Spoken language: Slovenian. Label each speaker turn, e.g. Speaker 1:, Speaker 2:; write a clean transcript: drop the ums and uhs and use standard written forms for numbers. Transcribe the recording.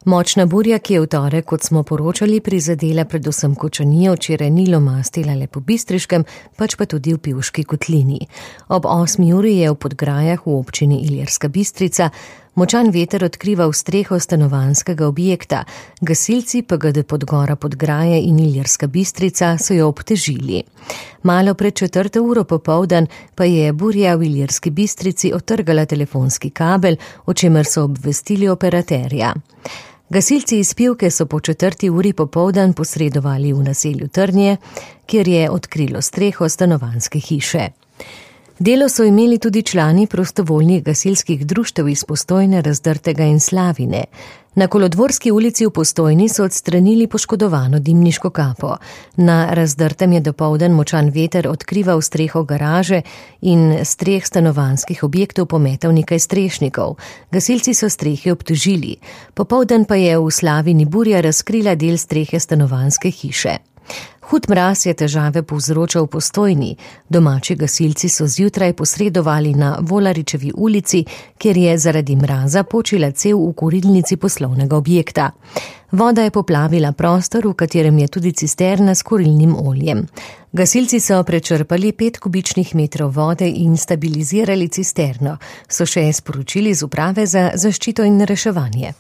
Speaker 1: Močna burja, ki je v torek, kot smo poročali, prizadela predvsem Kočanijo, včeraj ni lomastila le po Bistriškem, pač pa tudi v Pivški kotlini. Ob 8. uri je v Podgrajah v občini Ilirska Bistrica močan veter odkrival streho stanovanjskega objekta. Gasilci PGD Podgora Podgraje in Ilirska Bistrica so jo obtežili. Malo pred 4. uro popoldan pa je burja v Ilirski Bistrici otrgala telefonski kabel, o čemer so obvestili operaterja. Gasilci iz Pivke so po 4. uri popoldan posredovali v naselju Trnje, kjer je odkrilo streho stanovanjske hiše. Delo so imeli tudi člani prostovoljnih gasilskih društev iz Postojne, Razdrtega in Slavine. Na Kolodvorski ulici v Postojni so odstranili poškodovano dimniško kapo. Na Razdrtem je dopoldan močan veter odkrival streho garaže in streh stanovanjskih objektov pometal nekaj strešnikov. Gasilci so strehi obtožili. Popoldan pa je v Slavini burja razkrila del strehe stanovanjske hiše. Hud mraz je težave povzročal v Postojni. Domači gasilci so zjutraj posredovali na Volaričevi ulici, kjer je zaradi mraza počila cev v kurilnici poslovnega objekta. Voda je poplavila prostor, v katerem je tudi cisterna s kurilnim oljem. Gasilci so prečrpali 5 kubičnih metrov vode in stabilizirali cisterno, so še sporočili z Uprave za zaščito in reševanje.